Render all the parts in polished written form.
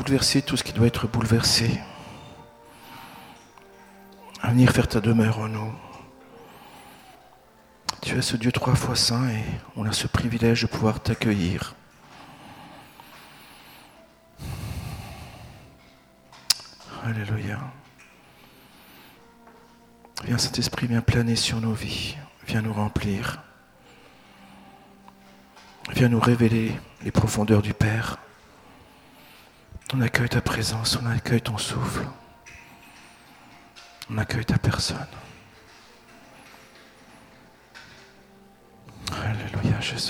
bouleverser tout ce qui doit être bouleversé, à venir faire ta demeure en nous. Tu es ce Dieu 3 fois saint et on a ce privilège de pouvoir t'accueillir. Alléluia. Viens Saint-Esprit, viens planer sur nos vies, viens nous remplir. Viens nous révéler les profondeurs du Père. On accueille ta présence, on accueille ton souffle. On accueille ta personne. Alléluia, Jésus.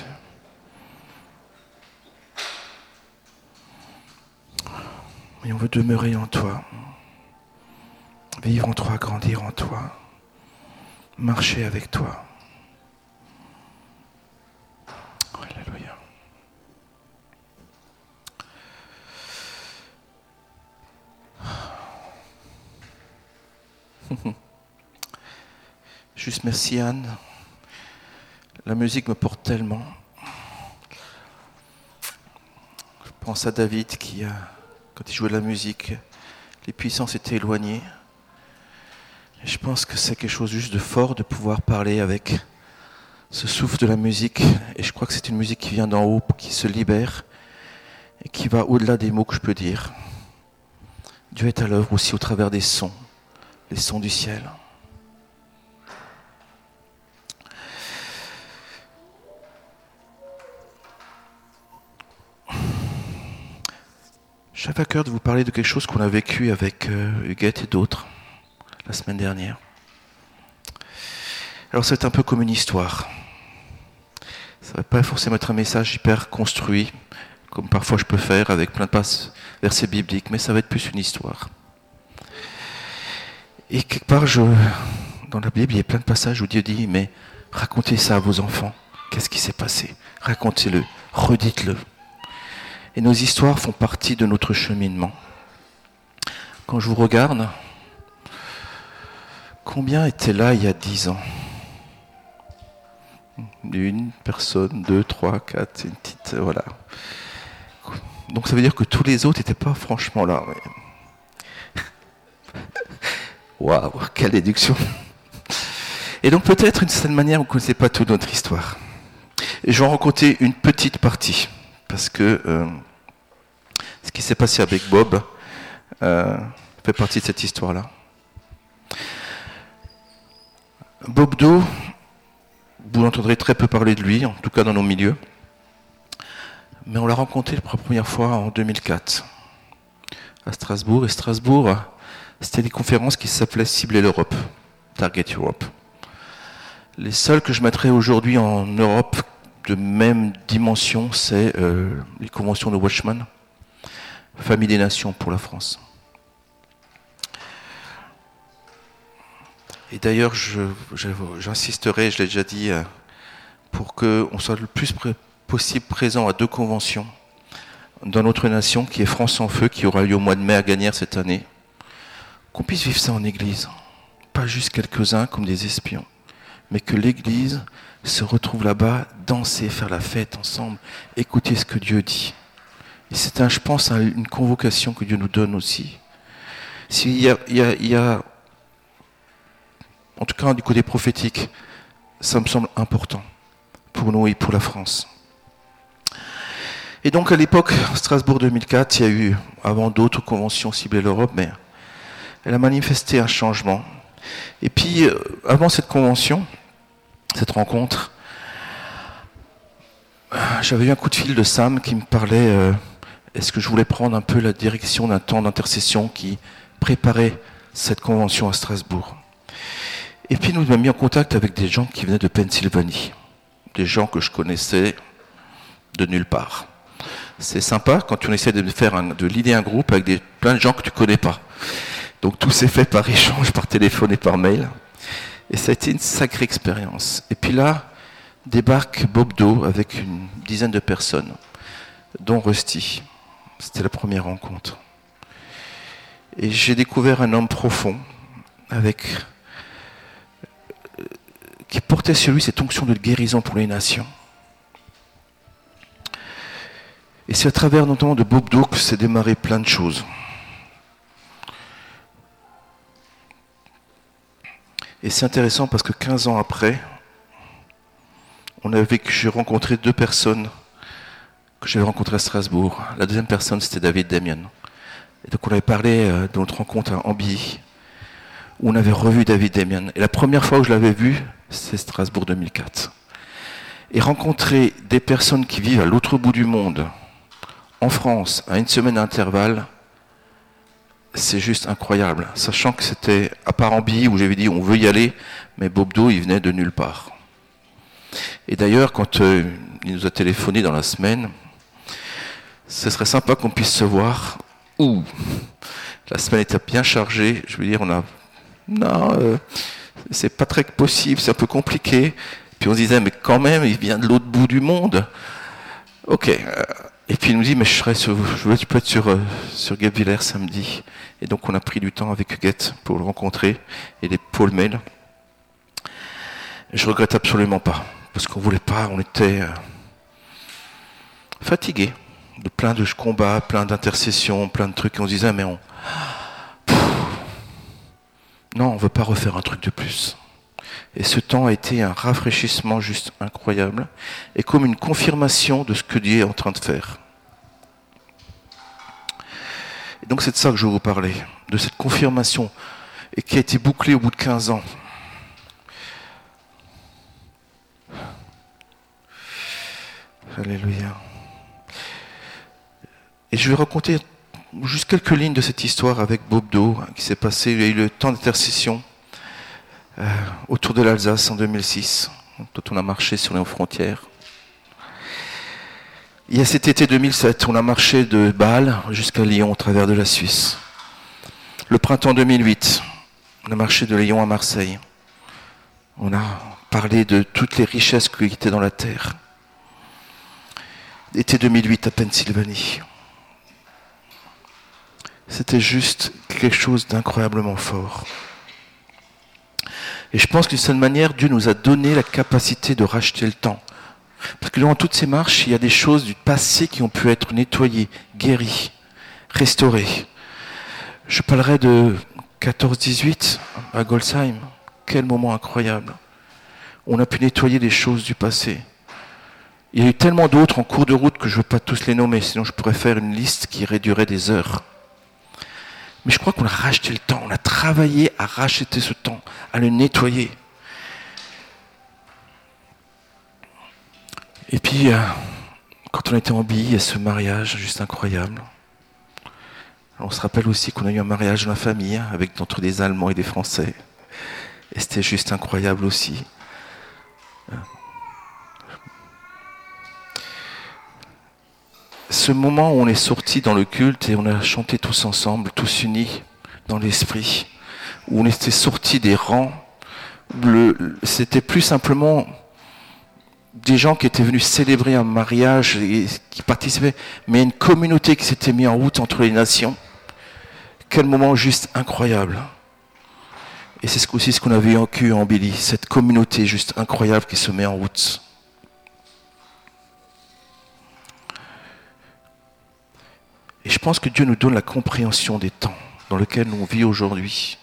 Et on veut demeurer en toi, vivre en toi, grandir en toi, marcher avec toi. Alléluia. Juste merci Anne. La musique me porte tellement. Je pense à David qui, quand il jouait de la musique, les puissances étaient éloignées. Et je pense que c'est quelque chose juste de fort de pouvoir parler avec ce souffle de la musique. Et je crois que c'est une musique qui vient d'en haut, qui se libère et qui va au-delà des mots que je peux dire. Dieu est à l'œuvre aussi au travers des sons, les sons du ciel. J'avais à cœur de vous parler de quelque chose qu'on a vécu avec Huguette et d'autres la semaine dernière. Alors c'est un peu comme une histoire. Ça ne va pas forcément être un message hyper construit, comme parfois je peux faire avec plein de versets bibliques, mais ça va être plus une histoire. Et quelque part, dans la Bible, il y a plein de passages où Dieu dit, mais racontez ça à vos enfants. Qu'est-ce qui s'est passé? Racontez-le, redites-le. Et nos histoires font partie de notre cheminement. Quand je vous regarde, combien étaient là il y a 10 ans? Une personne, 2, 3, 4, une petite... voilà. Donc ça veut dire que tous les autres n'étaient pas franchement là. Waouh, quelle déduction! Et donc peut-être, d'une certaine manière, vous ne connaissez pas toute notre histoire. Et je vais en raconter une petite partie. Parce que ce qui s'est passé avec Bob fait partie de cette histoire-là. Bob Do, vous entendrez très peu parler de lui, en tout cas dans nos milieux. Mais on l'a rencontré pour la première fois en 2004, à Strasbourg. Et Strasbourg, c'était des conférences qui s'appelaient Cibler l'Europe, Target Europe. Les seules que je mettrais aujourd'hui en Europe de même dimension, c'est les conventions de Watchman, Famille des Nations pour la France. Et d'ailleurs, j'insisterai, je l'ai déjà dit, pour qu'on soit le plus possible présent à 2 conventions dans notre nation, qui est France en Feu, qui aura lieu au mois de mai à Gagnères cette année. Qu'on puisse vivre ça en Église, pas juste quelques-uns comme des espions, mais que l'Église se retrouve là-bas, danser, faire la fête ensemble, écouter ce que Dieu dit. Et c'est je pense, une convocation que Dieu nous donne aussi. S'il y a, en tout cas du côté prophétique, ça me semble important pour nous et pour la France. Et donc à l'époque, Strasbourg 2004, il y a eu, avant d'autres conventions Cibler l'Europe, mais elle a manifesté un changement. Et puis, avant cette convention, cette rencontre, j'avais eu un coup de fil de Sam qui me parlait, est-ce que je voulais prendre un peu la direction d'un temps d'intercession qui préparait cette convention à Strasbourg. Et puis nous m'avons mis en contact avec des gens qui venaient de Pennsylvanie, des gens que je connaissais de nulle part. C'est sympa quand on essaie de leader un groupe avec plein de gens que tu ne connais pas. Donc tout s'est fait par échange, par téléphone et par mail. Et ça a été une sacrée expérience. Et puis là, débarque Bob Do avec une dizaine de personnes, dont Rusty. C'était la première rencontre. Et j'ai découvert un homme profond, qui portait sur lui cette onction de guérison pour les nations. Et c'est à travers notamment de Bobdo que s'est démarré plein de choses. Et c'est intéressant parce que 15 ans après, j'ai rencontré 2 personnes que j'avais rencontrées à Strasbourg. La deuxième personne, c'était David Damian. Et donc on avait parlé de notre rencontre à Ambilly, où on avait revu David Damian. Et la première fois où je l'avais vu, c'est Strasbourg 2004. Et rencontrer des personnes qui vivent à l'autre bout du monde, en France, à une semaine d'intervalle, c'est juste incroyable. Sachant que c'était à part Ambilly où j'avais dit on veut y aller, mais Bobdo, il venait de nulle part. Et d'ailleurs, quand il nous a téléphoné dans la semaine, ce serait sympa qu'on puisse se voir. Ouh, la semaine était bien chargée. Je veux dire, c'est pas très possible, c'est un peu compliqué. Puis on se disait, mais quand même, il vient de l'autre bout du monde. Ok. Et puis il nous dit, mais tu peux être sur Guebwiller samedi. Et donc on a pris du temps avec Huguette pour le rencontrer et les Paul Mail. Je regrette absolument pas, parce qu'on voulait pas, on était fatigués de plein de combats, plein d'intercessions, plein de trucs. Et on se disait, mais non, on veut pas refaire un truc de plus. Et ce temps a été un rafraîchissement juste incroyable, et comme une confirmation de ce que Dieu est en train de faire. Et donc c'est de ça que je veux vous parler, de cette confirmation, et qui a été bouclée au bout de 15 ans. Alléluia. Et je vais raconter juste quelques lignes de cette histoire avec Bobdo, qui s'est passé. Il y a eu le temps d'intercession autour de l'Alsace en 2006, dont on a marché sur les frontières. Il y a cet été 2007, on a marché de Bâle jusqu'à Lyon au travers de la Suisse. Le printemps 2008, on a marché de Lyon à Marseille. On a parlé de toutes les richesses qui étaient dans la terre. Été 2008 à Pennsylvanie. C'était juste quelque chose d'incroyablement fort. Et je pense d'une certaine manière, Dieu nous a donné la capacité de racheter le temps. Parce que durant toutes ces marches, il y a des choses du passé qui ont pu être nettoyées, guéries, restaurées. Je parlerai de 14-18 à Golsheim. Quel moment incroyable. On a pu nettoyer des choses du passé. Il y a eu tellement d'autres en cours de route que je ne veux pas tous les nommer, sinon je pourrais faire une liste qui réduirait des heures. Mais je crois qu'on a racheté le temps, on a travaillé à racheter ce temps, à le nettoyer. Et puis, quand on était en Ambilly, il y a ce mariage juste incroyable. On se rappelle aussi qu'on a eu un mariage dans la famille, entre des Allemands et des Français. Et c'était juste incroyable aussi. Ce moment où on est sortis dans le culte et on a chanté tous ensemble, tous unis dans l'esprit, où on était sortis des rangs, c'était plus simplement des gens qui étaient venus célébrer un mariage et qui participaient, mais une communauté qui s'était mise en route entre les nations. Quel moment juste incroyable. Et c'est aussi ce qu'on avait vécu en Ambilly, cette communauté juste incroyable qui se met en route. Et je pense que Dieu nous donne la compréhension des temps dans lesquels on vit aujourd'hui.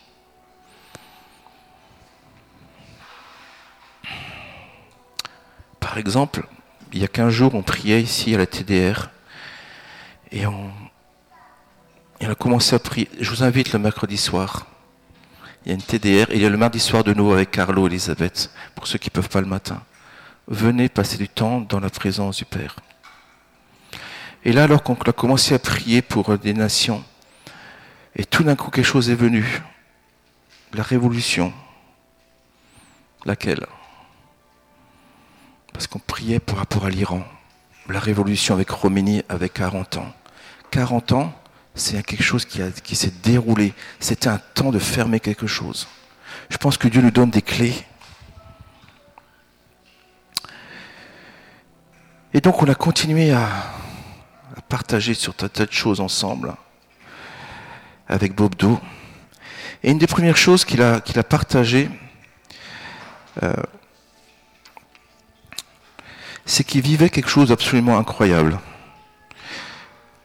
Par exemple, il y a 15 jours, on priait ici à la TDR et on a commencé à prier. Je vous invite le mercredi soir. Il y a une TDR et il y a le mardi soir de nouveau avec Carlo et Elisabeth, pour ceux qui ne peuvent pas le matin. Venez passer du temps dans la présence du Père. Et là, alors qu'on a commencé à prier pour des nations, et tout d'un coup quelque chose est venu. La révolution. Laquelle ? Parce qu'on priait par rapport à l'Iran. La révolution avec Khomeini avec 40 ans. 40 ans, c'est quelque chose qui s'est déroulé. C'était un temps de fermer quelque chose. Je pense que Dieu nous donne des clés. Et donc on a continué à partager sur tas de choses ensemble avec Bobdo. Et une des premières choses qu'il a partagées, c'est qu'il vivait quelque chose d'absolument incroyable.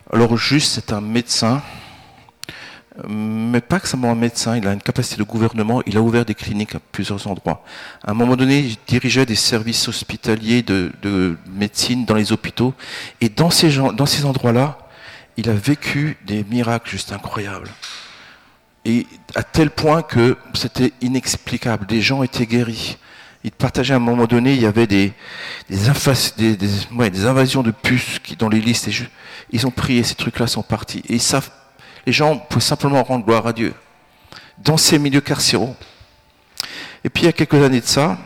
Alors juste, c'est un médecin, mais pas que seulement un médecin, il a une capacité de gouvernement, il a ouvert des cliniques à plusieurs endroits. À un moment donné, il dirigeait des services hospitaliers de médecine dans les hôpitaux, et dans ces endroits-là, il a vécu des miracles juste incroyables. Et à tel point que c'était inexplicable, des gens étaient guéris. Il partageait à un moment donné, il y avait des invasions de puces dans les listes. Ils ont prié, ces trucs-là sont partis. Et les gens pouvaient simplement rendre gloire à Dieu dans ces milieux carcéraux. Et puis il y a quelques années de ça,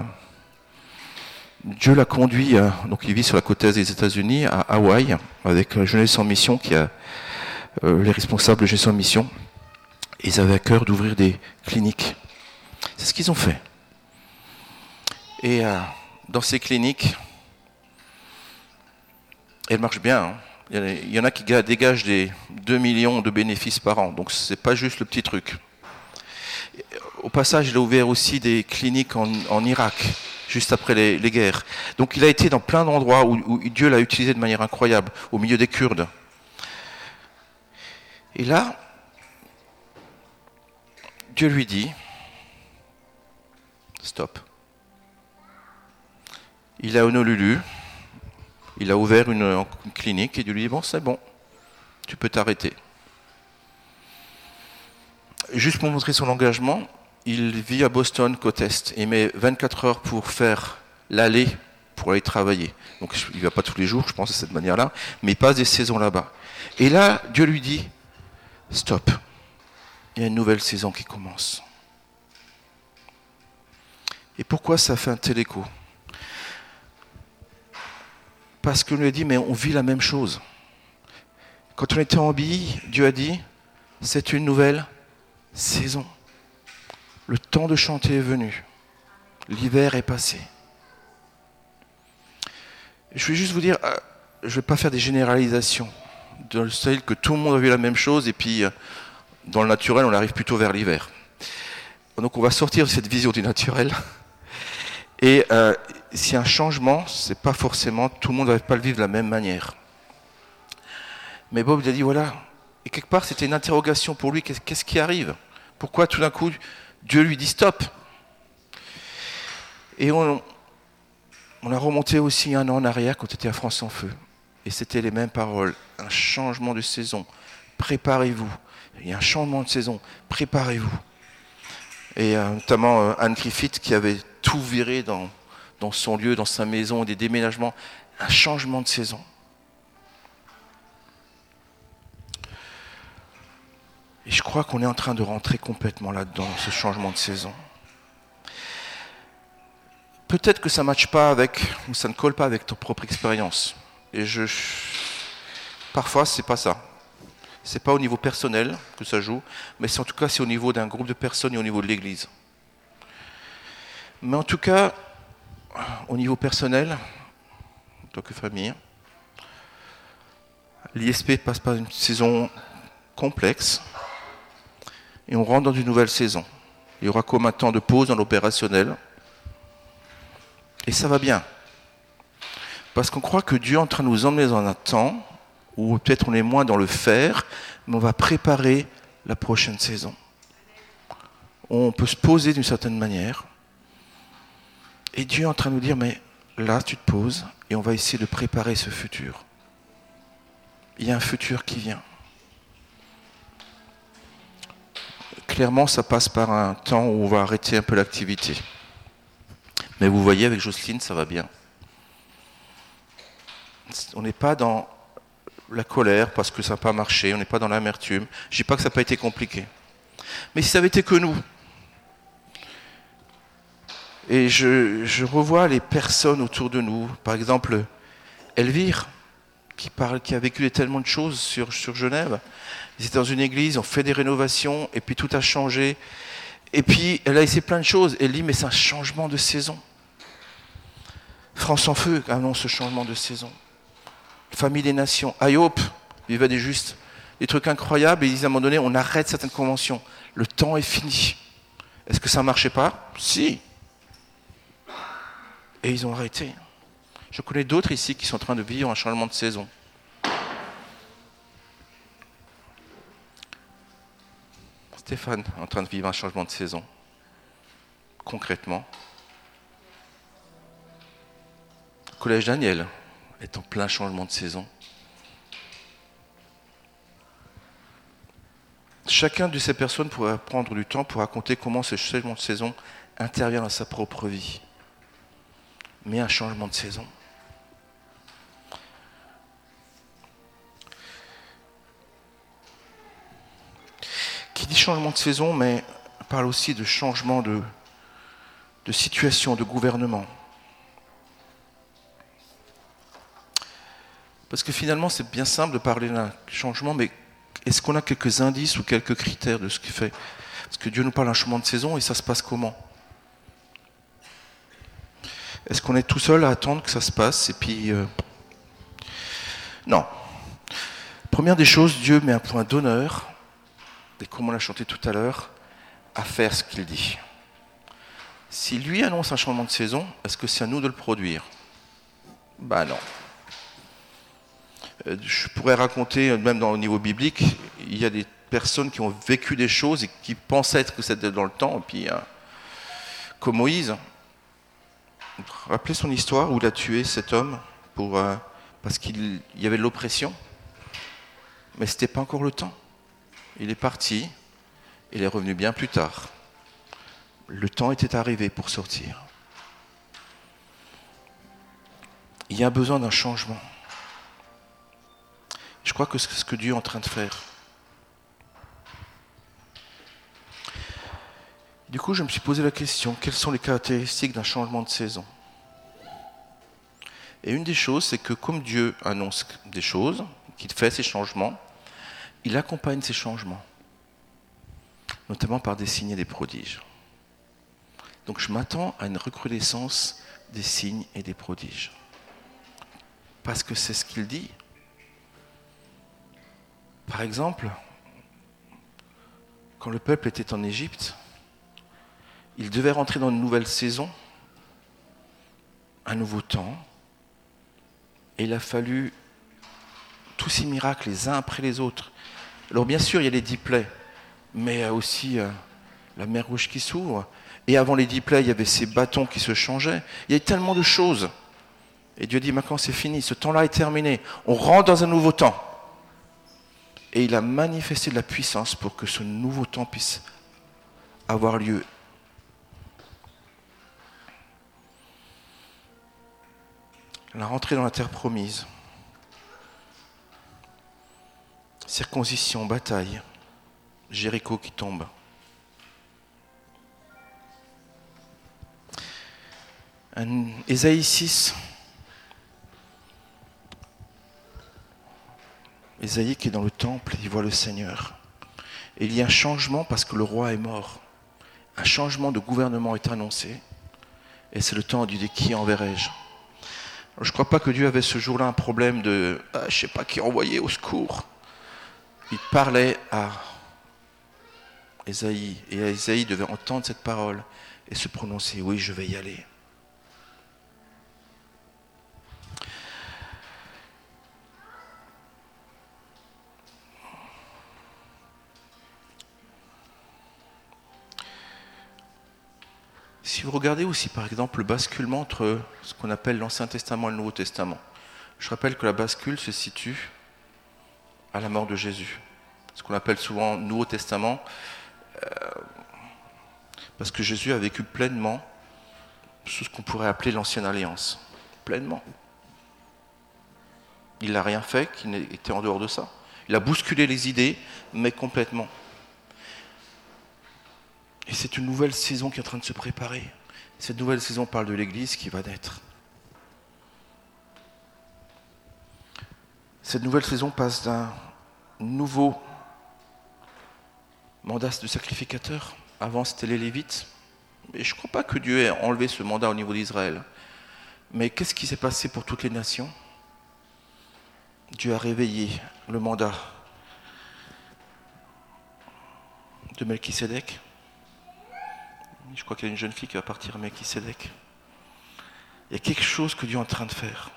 Dieu l'a conduit, donc il vit sur la côte est des États-Unis, à Hawaï, avec Jeunesse en Mission, qui a les responsables de Jeunesse en Mission. Et ils avaient à cœur d'ouvrir des cliniques. C'est ce qu'ils ont fait. Et dans ces cliniques, elles marchent bien. Hein. Il y en a qui dégagent des 2 millions de bénéfices par an. Donc ce n'est pas juste le petit truc. Au passage, il a ouvert aussi des cliniques en Irak, juste après les guerres. Donc il a été dans plein d'endroits où Dieu l'a utilisé de manière incroyable, au milieu des Kurdes. Et là, Dieu lui dit, stop. Il a Honolulu, il a ouvert une clinique et Dieu lui dit, bon, c'est bon, tu peux t'arrêter. Juste pour montrer son engagement, il vit à Boston, côte Est, et il met 24 heures pour faire l'aller, pour aller travailler. Donc il ne va pas tous les jours, je pense, de cette manière-là, mais il passe des saisons là-bas. Et là, Dieu lui dit, stop, il y a une nouvelle saison qui commence. Et pourquoi ça fait un tel écho ? Parce qu'on lui a dit, mais on vit la même chose. Quand on était en Bille, Dieu a dit, c'est une nouvelle saison. Le temps de chanter est venu. L'hiver est passé. Je vais juste vous dire, je ne vais pas faire des généralisations, dans le style que tout le monde a vu la même chose, et puis dans le naturel, on arrive plutôt vers l'hiver. Donc on va sortir de cette vision du naturel. Et s'il y a un changement, c'est pas forcément, tout le monde ne va pas le vivre de la même manière. Mais Bob il a dit, voilà, et quelque part c'était une interrogation pour lui, qu'est-ce qui arrive ? Pourquoi tout d'un coup, Dieu lui dit stop ? Et on a remonté aussi 1 an en arrière quand on était à France en Feu. Et c'était les mêmes paroles, un changement de saison, préparez-vous. Il y a un changement de saison, préparez-vous. Et notamment Anne Griffith qui avait tout viré dans son lieu, dans sa maison, des déménagements, un changement de saison. Et je crois qu'on est en train de rentrer complètement là-dedans, ce changement de saison. Peut-être que ça ne matche pas avec, ou ça ne colle pas avec ton propre expérience. Et parfois, c'est pas ça. C'est pas au niveau personnel que ça joue, mais en tout cas, c'est au niveau d'un groupe de personnes et au niveau de l'Église. Mais en tout cas, au niveau personnel, en tant que famille, l'ISP passe par une saison complexe et on rentre dans une nouvelle saison. Il y aura comme un temps de pause dans l'opérationnel et ça va bien. Parce qu'on croit que Dieu est en train de nous emmener dans un temps où peut-être on est moins dans le faire, mais on va préparer la prochaine saison. On peut se poser d'une certaine manière. Et Dieu est en train de nous dire, mais là, tu te poses et on va essayer de préparer ce futur. Il y a un futur qui vient. Clairement, ça passe par un temps où on va arrêter un peu l'activité. Mais vous voyez, avec Jocelyne, ça va bien. On n'est pas dans la colère parce que ça n'a pas marché, on n'est pas dans l'amertume. Je ne dis pas que ça n'a pas été compliqué. Mais si ça avait été que nous, et je revois les personnes autour de nous, par exemple Elvire, qui a vécu tellement de choses sur Genève. Ils étaient dans une église, on fait des rénovations, et puis tout a changé. Et puis elle a essayé plein de choses, elle dit mais c'est un changement de saison. France en Feu annonce ce changement de saison. Famille des Nations, IOP vivait des trucs incroyables, et ils disent à un moment donné, on arrête certaines conventions. Le temps est fini. Est-ce que ça ne marchait pas ? Si. Et ils ont arrêté. Je connais d'autres ici qui sont en train de vivre un changement de saison. Stéphane est en train de vivre un changement de saison. Concrètement. Le collège Daniel est en plein changement de saison. Chacun de ces personnes pourrait prendre du temps pour raconter comment ce changement de saison intervient dans sa propre vie. Mais un changement de saison. Qui dit changement de saison, mais parle aussi de changement de situation, de gouvernement. Parce que finalement, c'est bien simple de parler d'un changement, mais est-ce qu'on a quelques indices ou quelques critères de ce qui fait? Parce que Dieu nous parle d'un changement de saison et ça se passe comment? Est-ce qu'on est tout seul à attendre que ça se passe et puis... Non. Première des choses, Dieu met un point d'honneur, et comme on l'a chanté tout à l'heure, à faire ce qu'il dit. Si lui annonce un changement de saison, est-ce que c'est à nous de le produire? Ben non. Je pourrais raconter, même au niveau biblique, il y a des personnes qui ont vécu des choses et qui pensaient que c'était dans le temps, et puis comme Moïse, rappelez son histoire où il a tué cet homme parce qu'il y avait de l'oppression, mais ce n'était pas encore le temps. Il est parti, il est revenu bien plus tard. Le temps était arrivé pour sortir. Il y a besoin d'un changement. Je crois que c'est ce que Dieu est en train de faire. Du coup, je me suis posé la question, quelles sont les caractéristiques d'un changement de saison? Et une des choses, c'est que comme Dieu annonce des choses, qu'il fait ces changements, il accompagne ces changements, notamment par des signes et des prodiges. Donc je m'attends à une recrudescence des signes et des prodiges. Parce que c'est ce qu'il dit. Par exemple, quand le peuple était en Égypte, il devait rentrer dans une nouvelle saison, un nouveau temps, et il a fallu tous ces miracles les uns après les autres. Alors bien sûr, il y a les 10 plaies, mais aussi la mer Rouge qui s'ouvre, et avant les 10 plaies, il y avait ces bâtons qui se changeaient. Il y a tellement de choses. Et Dieu dit, maintenant c'est fini, ce temps-là est terminé, on rentre dans un nouveau temps. Et il a manifesté de la puissance pour que ce nouveau temps puisse avoir lieu. La rentrée dans la terre promise. Circoncision, bataille. Jéricho qui tombe. Ésaïe 6. Ésaïe qui est dans le temple, il voit le Seigneur. Et il y a un changement parce que le roi est mort. Un changement de gouvernement est annoncé. Et c'est le temps du qui enverrai-je. Je ne crois pas que Dieu avait ce jour-là un problème de je ne sais pas qui envoyer au secours. Il parlait à Ésaïe. Et Ésaïe devait entendre cette parole et se prononcer, oui, je vais y aller. Si vous regardez aussi par exemple le basculement entre ce qu'on appelle l'Ancien Testament et le Nouveau Testament, je rappelle que la bascule se situe à la mort de Jésus. Ce qu'on appelle souvent Nouveau Testament, parce que Jésus a vécu pleinement sous ce qu'on pourrait appeler l'Ancienne Alliance. Pleinement. Il n'a rien fait qui était en dehors de ça. Il a bousculé les idées, mais complètement. Et c'est une nouvelle saison qui est en train de se préparer. Cette nouvelle saison parle de l'Église qui va naître. Cette nouvelle saison passe d'un nouveau mandat de sacrificateur. Avant, c'était les Lévites. Et je ne crois pas que Dieu ait enlevé ce mandat au niveau d'Israël. Mais qu'est-ce qui s'est passé pour toutes les nations? Dieu a réveillé le mandat de Melchisédek. Je crois qu'il y a une jeune fille qui va partir à Melchisédek. Il y a quelque chose que Dieu est en train de faire.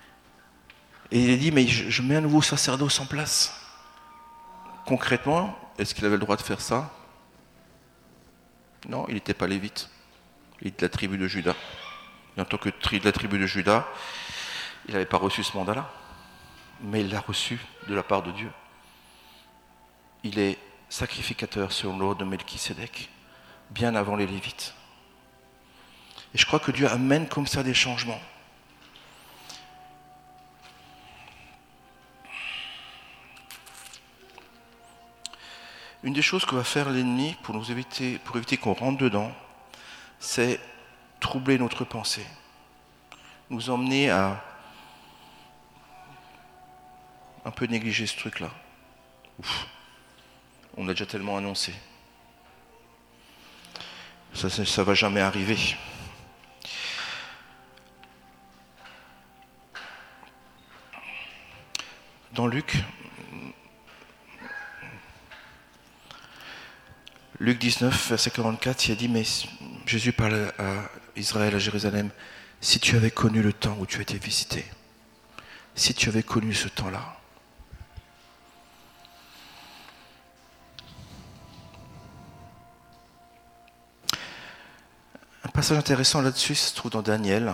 Et il a dit, mais je mets un nouveau sacerdoce en place. Concrètement, est-ce qu'il avait le droit de faire ça? Non, il n'était pas lévite. Il était de la tribu de Juda. Et en tant que de la tribu de Juda, il n'avait pas reçu ce mandat-là. Mais il l'a reçu de la part de Dieu. Il est sacrificateur selon l'ordre de Melchisédek, bien avant les Lévites. Et je crois que Dieu amène comme ça des changements. Une des choses que va faire l'ennemi pour éviter qu'on rentre dedans, c'est troubler notre pensée, nous emmener à un peu négliger ce truc-là. Ouf, on l'a déjà tellement annoncé. Ça va jamais arriver. Dans Luc 19, verset 44, il a dit, mais Jésus parle à Israël, à Jérusalem, si tu avais connu le temps où tu as été visité, si tu avais connu ce temps-là. Un passage intéressant là-dessus se trouve dans Daniel.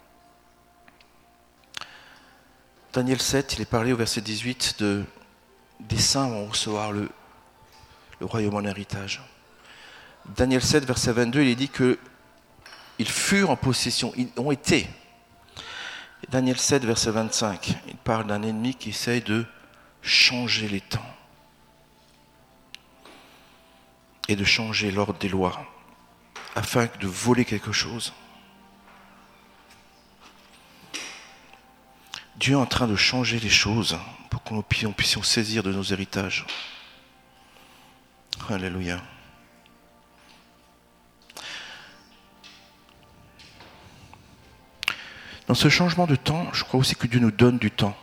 Daniel 7, il est parlé au verset 18 des saints vont recevoir le royaume en héritage. Daniel 7, verset 22, il est dit qu'ils furent en possession, ils ont été. Et Daniel 7, verset 25, il parle d'un ennemi qui essaye de changer les temps et de changer l'ordre des lois afin de voler quelque chose. Dieu est en train de changer les choses pour que nous puissions saisir de nos héritages. Alléluia. Dans ce changement de temps, je crois aussi que Dieu nous donne du temps.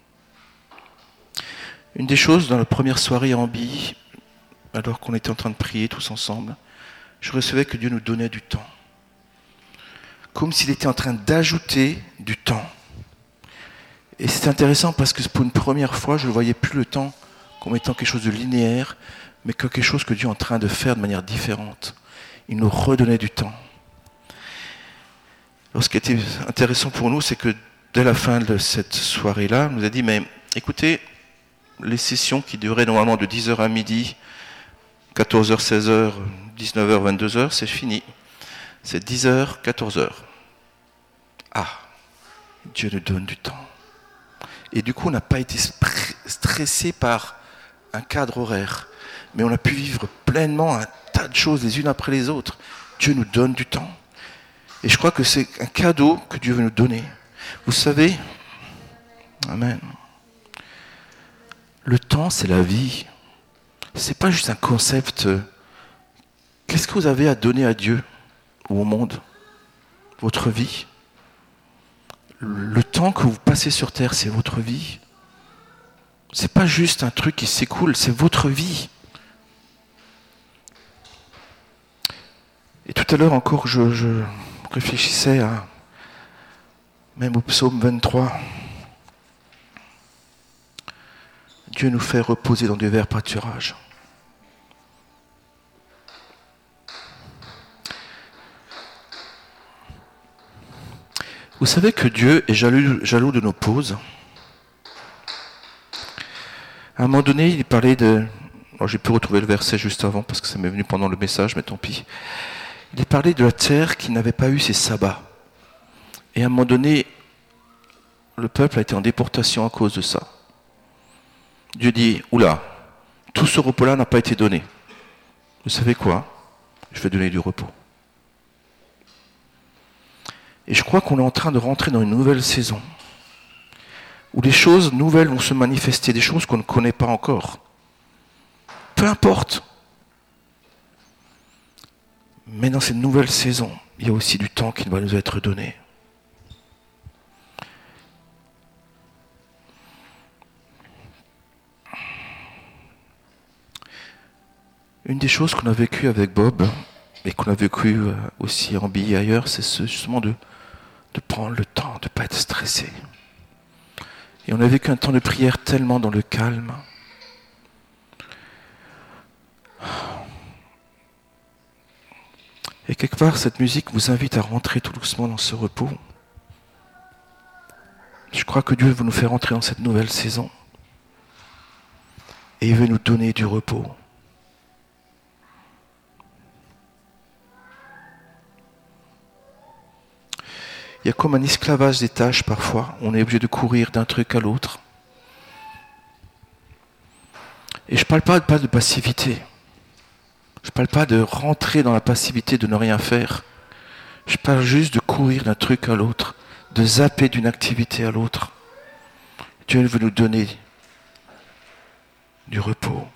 Une des choses dans la première soirée à Ambilly, alors qu'on était en train de prier tous ensemble, je recevais que Dieu nous donnait du temps. Comme s'il était en train d'ajouter du temps. Et c'est intéressant parce que pour une première fois, je ne voyais plus le temps comme étant quelque chose de linéaire, mais comme quelque chose que Dieu est en train de faire de manière différente. Il nous redonnait du temps. Alors, ce qui était intéressant pour nous, c'est que dès la fin de cette soirée-là, on nous a dit, mais écoutez, les sessions qui duraient normalement de 10h à midi, 14h, 16h, 19h, 22h, c'est fini. C'est 10h, 14h. Ah, Dieu nous donne du temps. Et du coup, on n'a pas été stressé par un cadre horaire, mais on a pu vivre pleinement un tas de choses les unes après les autres. Dieu nous donne du temps. Et je crois que c'est un cadeau que Dieu veut nous donner. Vous savez, amen. Le temps, c'est la vie. C'est pas juste un concept. Qu'est-ce que vous avez à donner à Dieu ou au monde? Votre vie. Le temps que vous passez sur terre, c'est votre vie. C'est pas juste un truc qui s'écoule, c'est votre vie. Et tout à l'heure encore, je réfléchissais même au psaume 23. Dieu nous fait reposer dans des verts pâturages. Vous savez que Dieu est jaloux de nos pauses. À un moment donné, il parlait de... Alors, j'ai pu retrouver le verset juste avant parce que ça m'est venu pendant le message, mais tant pis. Il parlait de la terre qui n'avait pas eu ses sabbats. Et à un moment donné, le peuple a été en déportation à cause de ça. Dieu dit, oula, tout ce repos-là n'a pas été donné. Vous savez quoi? Je vais donner du repos. Et je crois qu'on est en train de rentrer dans une nouvelle saison, où les choses nouvelles vont se manifester, des choses qu'on ne connaît pas encore. Peu importe. Mais dans cette nouvelle saison, il y a aussi du temps qui va nous être donné. Une des choses qu'on a vécues avec Bob, et qu'on a vécu aussi en Ambilly et ailleurs, c'est justement de prendre le temps, de ne pas être stressé. Et on a vécu un temps de prière tellement dans le calme. Et quelque part, cette musique vous invite à rentrer tout doucement dans ce repos. Je crois que Dieu veut nous faire entrer dans cette nouvelle saison. Et il veut nous donner du repos. Il y a comme un esclavage des tâches parfois. On est obligé de courir d'un truc à l'autre. Et je ne parle pas de passivité. Je ne parle pas de rentrer dans la passivité, de ne rien faire. Je parle juste de courir d'un truc à l'autre, de zapper d'une activité à l'autre. Dieu veut nous donner du repos.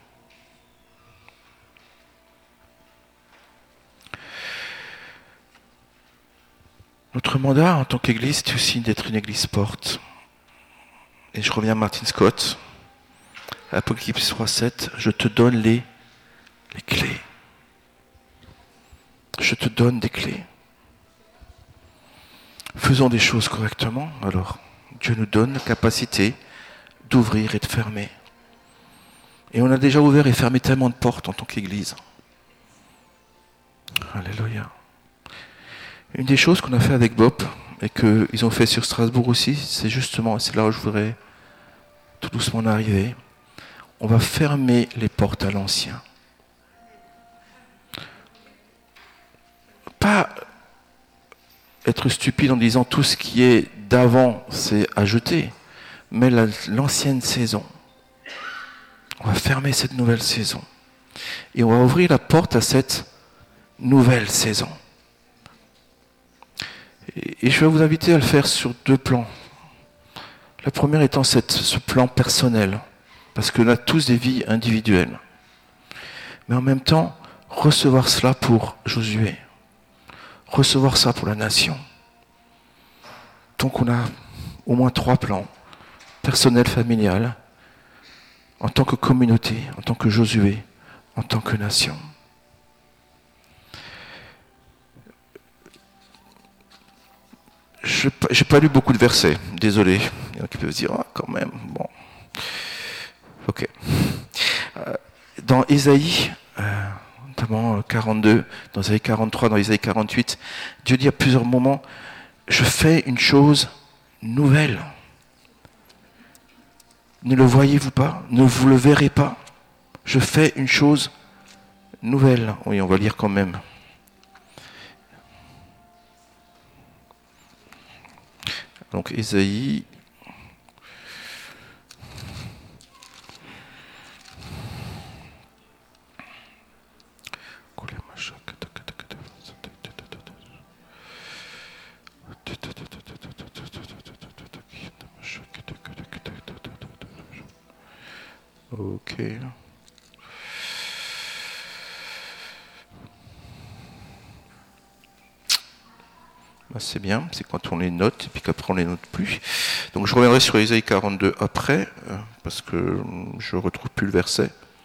Notre mandat en tant qu'Église, c'est aussi d'être une Église porte. Et je reviens à Martin Scott, Apocalypse 3:7, je te donne les clés. Je te donne des clés. Faisons des choses correctement, alors Dieu nous donne la capacité d'ouvrir et de fermer. Et on a déjà ouvert et fermé tellement de portes en tant qu'Église. Alléluia. Une des choses qu'on a fait avec Bob, et qu'ils ont fait sur Strasbourg aussi, c'est justement, c'est là où je voudrais tout doucement en arriver, on va fermer les portes à l'ancien. Pas être stupide en disant tout ce qui est d'avant, c'est à jeter, mais l'ancienne saison. On va fermer cette nouvelle saison. Et on va ouvrir la porte à cette nouvelle saison. Et je vais vous inviter à le faire sur 2 plans. La première étant ce plan personnel, parce qu'on a tous des vies individuelles. Mais en même temps, recevoir cela pour Josué. Recevoir ça pour la nation. Donc on a au moins 3 plans. Personnel, familial, en tant que communauté, en tant que Josué, en tant que nation. Je n'ai pas lu beaucoup de versets, désolé. Il y en a qui peuvent se dire, ah, quand même, bon. Ok. Dans Ésaïe, notamment 42, dans Ésaïe 43, dans Ésaïe 48, Dieu dit à plusieurs moments, je fais une chose nouvelle. Ne le voyez-vous pas? Ne vous le verrez pas? Je fais une chose nouvelle. Oui, on va lire quand même. Donc Ésaïe. Ok. Ben, c'est bien, c'est quand on les note et puis qu'après on les note plus. Donc je reviendrai sur Ésaïe 42 après, parce que je ne retrouve plus le verset.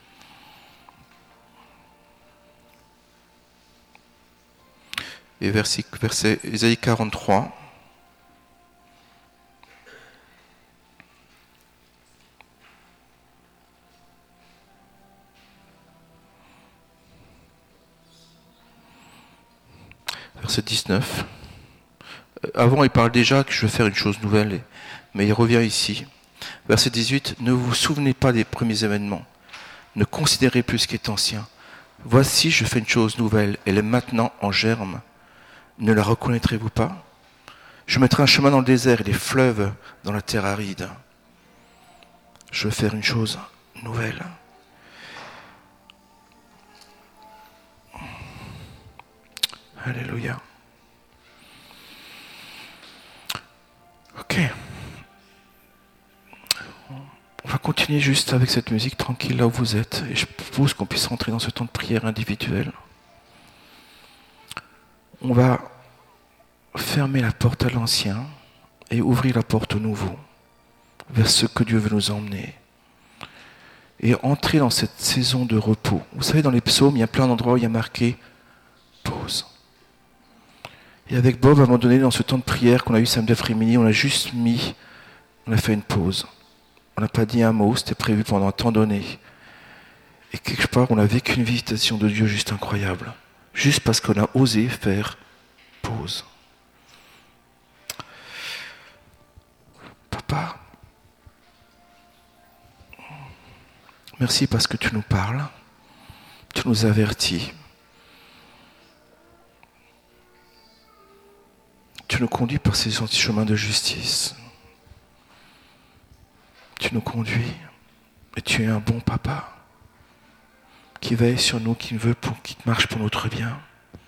Et verset Ésaïe 43. Verset 19. Avant, il parle déjà que je vais faire une chose nouvelle, mais il revient ici. Verset 18. Ne vous souvenez pas des premiers événements. Ne considérez plus ce qui est ancien. Voici, je fais une chose nouvelle. Elle est maintenant en germe. Ne la reconnaîtrez-vous pas? Je mettrai un chemin dans le désert et des fleuves dans la terre aride. Je vais faire une chose nouvelle. Alléluia. Ok. On va continuer juste avec cette musique tranquille là où vous êtes. Et je propose qu'on puisse rentrer dans ce temps de prière individuel. On va fermer la porte à l'ancien et ouvrir la porte au nouveau, vers ce que Dieu veut nous emmener. Et entrer dans cette saison de repos. Vous savez, dans les psaumes, il y a plein d'endroits où il y a marqué pause. Et avec Bob, à un moment donné, dans ce temps de prière qu'on a eu samedi après-midi, on a fait une pause. On n'a pas dit un mot, c'était prévu pendant un temps donné. Et quelque part, on a vécu une visitation de Dieu juste incroyable. juste parce qu'on a osé faire pause. Papa, merci parce que tu nous parles, tu nous avertis, tu nous conduis par ces chemins de justice, tu nous conduis et tu es un bon papa qui veille sur nous, qui marche pour notre bien.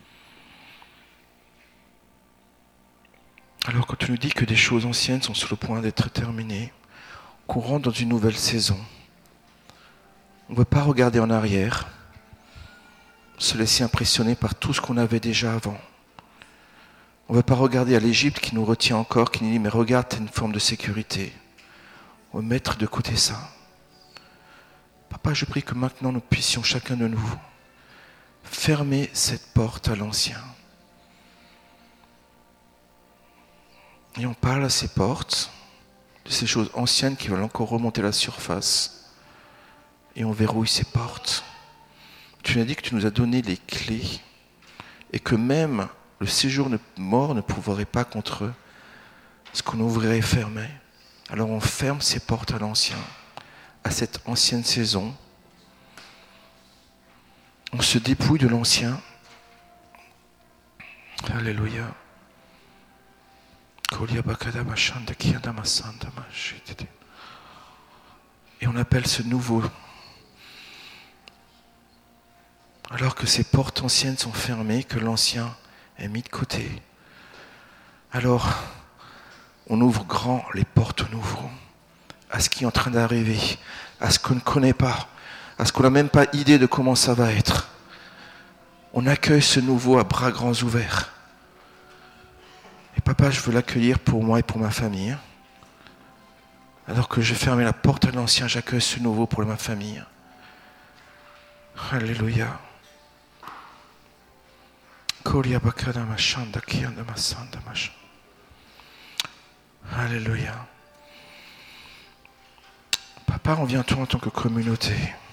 Alors quand tu nous dis que des choses anciennes sont sur le point d'être terminées, qu'on rentre dans une nouvelle saison, on ne veut pas regarder en arrière, se laisser impressionner par tout ce qu'on avait déjà avant. On ne veut pas regarder à l'Égypte qui nous retient encore, qui nous dit « mais regarde, tu as une forme de sécurité ». On veut mettre de côté ça. Papa, je prie que maintenant nous puissions chacun de nous fermer cette porte à l'ancien. Et on parle à ces portes, de ces choses anciennes qui veulent encore remonter à la surface. Et on verrouille ces portes. Tu nous as dit que tu nous as donné les clés et que même le séjour mort ne pourrait pas contre ce qu'on ouvrirait et fermait. Alors on ferme ces portes à l'ancien, à cette ancienne saison. On se dépouille de l'ancien. Alléluia. Et on appelle ce nouveau. Alors que ces portes anciennes sont fermées, que l'ancien est mis de côté. Alors, on ouvre grand les portes au nouveau, à ce qui est en train d'arriver, à ce qu'on ne connaît pas, à ce qu'on n'a même pas idée de comment ça va être. On accueille ce nouveau à bras grands ouverts. Et papa, je veux l'accueillir pour moi et pour ma famille. Alors que j'ai fermé la porte à l'ancien, j'accueille ce nouveau pour ma famille. Alléluia. Alléluia. Papa, on vient à toi en tant que communauté.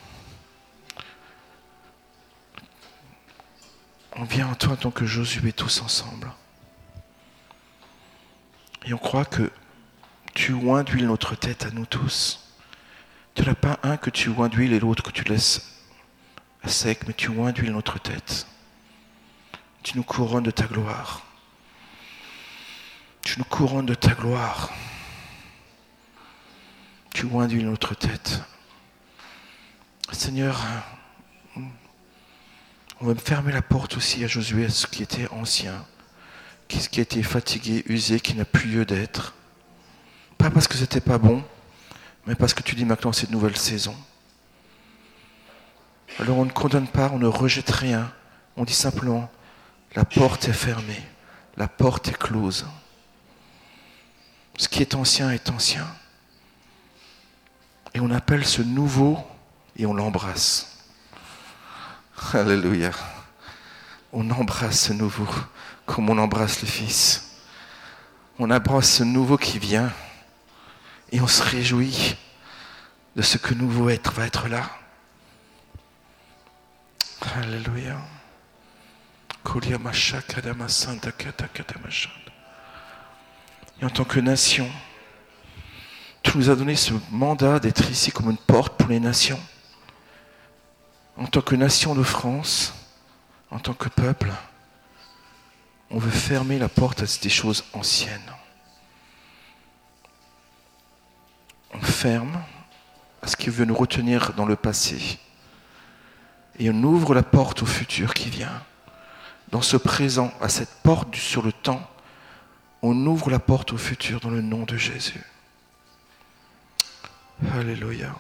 On vient à toi en tant que Josué tous ensemble. Et on croit que tu oins d'huile notre tête à nous tous. Tu n'as pas un que tu oins d'huile et l'autre que tu laisses à sec, mais tu oins d'huile notre tête. Tu nous couronnes de ta gloire. Tu nous couronnes de ta gloire. Tu oins d'huile notre tête. Seigneur, on va fermer la porte aussi à Josué, à ce qui était ancien, qui a été fatigué, usé, qui n'a plus lieu d'être. Pas parce que c'était pas bon, mais parce que tu dis maintenant c'est une nouvelle saison. Alors on ne condamne pas, on ne rejette rien. On dit simplement, la porte est fermée, la porte est close. Ce qui est ancien est ancien. Et on appelle ce nouveau et on l'embrasse. Alléluia. On embrasse ce nouveau comme on embrasse le Fils. On embrasse ce nouveau qui vient et on se réjouit de ce que nouveau va être là. Alléluia. Et en tant que nation, tu nous as donné ce mandat d'être ici comme une porte pour les nations. En tant que nation de France, en tant que peuple, on veut fermer la porte à des choses anciennes. On ferme à ce qui veut nous retenir dans le passé. Et on ouvre la porte au futur qui vient. Dans ce présent, à cette porte sur le temps, on ouvre la porte au futur dans le nom de Jésus. Alléluia.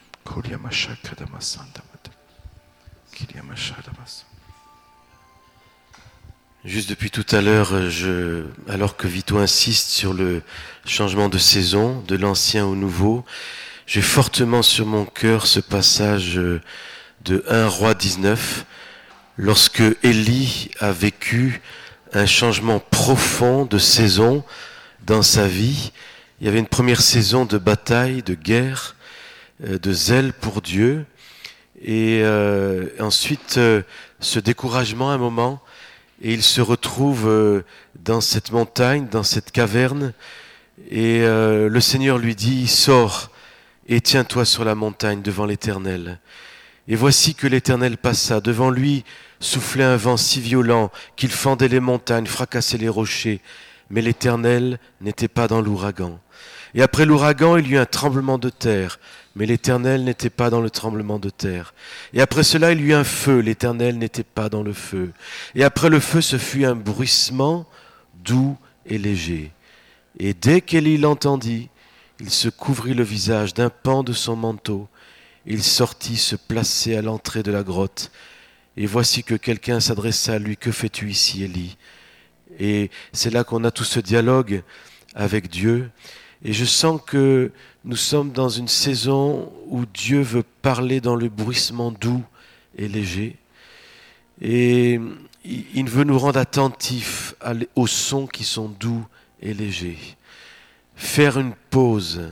Juste depuis tout à l'heure, alors que Vito insiste sur le changement de saison, de l'ancien au nouveau, j'ai fortement sur mon cœur ce passage de 1 Roi 19, lorsque Élie a vécu un changement profond de saison dans sa vie. Il y avait une première saison de bataille, de guerre, de zèle pour Dieu. Et ensuite, ce découragement à un moment, et il se retrouve dans cette montagne, dans cette caverne, et le Seigneur lui dit, sors et tiens-toi sur la montagne devant l'Éternel. Et voici que l'Éternel passa. Devant lui soufflait un vent si violent qu'il fendait les montagnes, fracassait les rochers. Mais l'Éternel n'était pas dans l'ouragan. Et après l'ouragan, il y eut un tremblement de terre. Mais l'Éternel n'était pas dans le tremblement de terre. Et après cela, il y eut un feu. L'Éternel n'était pas dans le feu. Et après le feu, ce fut un bruissement doux et léger. Et dès qu'Élie l'entendit, il se couvrit le visage d'un pan de son manteau. Il sortit se placer à l'entrée de la grotte. Et voici que quelqu'un s'adressa à lui. Que fais-tu ici, Élie? Et c'est là qu'on a tout ce dialogue avec Dieu. Et je sens que nous sommes dans une saison où Dieu veut parler dans le bruissement doux et léger. Et il veut nous rendre attentifs aux sons qui sont doux et légers. Faire une pause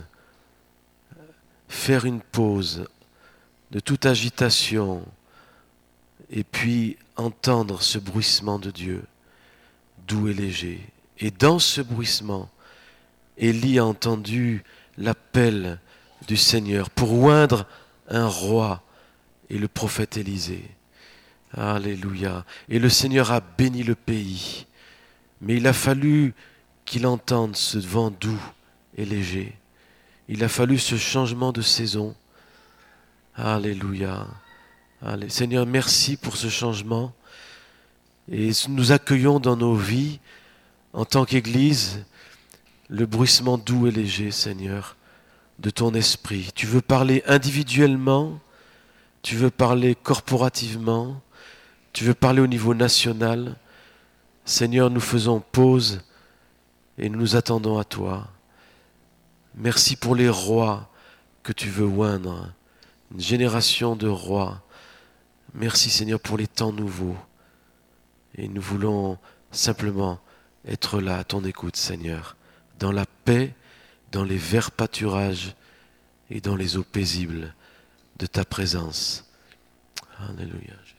de toute agitation et puis entendre ce bruissement de Dieu, doux et léger. Et dans ce bruissement, Élie a entendu l'appel du Seigneur pour oindre un roi et le prophète Élisée. Alléluia. Et le Seigneur a béni le pays. Mais il a fallu qu'il entende ce vent doux et léger. Il a fallu ce changement de saison. Alléluia. Seigneur, merci pour ce changement. Et nous accueillons dans nos vies, en tant qu'Église, le bruissement doux et léger, Seigneur, de ton esprit. Tu veux parler individuellement, tu veux parler corporativement, tu veux parler au niveau national. Seigneur, nous faisons pause et nous nous attendons à toi. Merci pour les rois que tu veux oindre, une génération de rois. Merci Seigneur pour les temps nouveaux. Et nous voulons simplement être là à ton écoute, Seigneur, dans la paix, dans les verts pâturages et dans les eaux paisibles de ta présence. Alléluia.